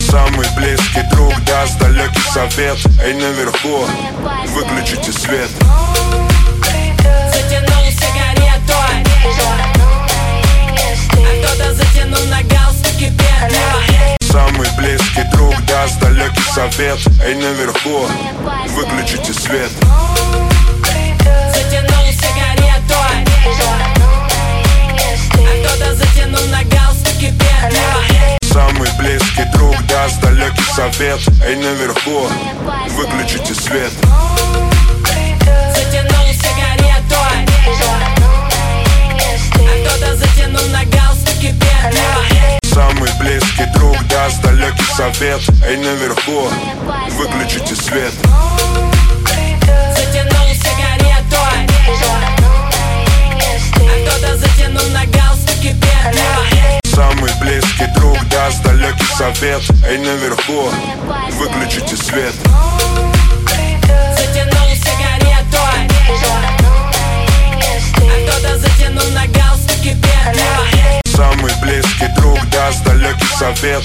Самый близкий друг даст далекий совет. Эй, наверху, выключите свет. Затянул сигаретой, а кто-то затянул на галстуке петлю. Самый близкий друг даст далекий совет. Эй, наверху, выключите свет. Затянул сигаретой, а кто-то затянул на галстуке петлю. Самый близкий друг даст далекий совет. Эй, наверху, выключите свет. Затянул сигаретой, а кто-то затянул на галстуке петлю. Самый близкий друг даст далекий совет. Эй, наверху, выключите свет. Затянул сигаретой, а кто-то затянул на галстуке петлю. Самый близкий друг даст далекий совет. Эй, наверху, выключите свет. Затянул сигаретой, а кто-то затянул на галстуке петлю. Самый близкий друг даст далекий совет.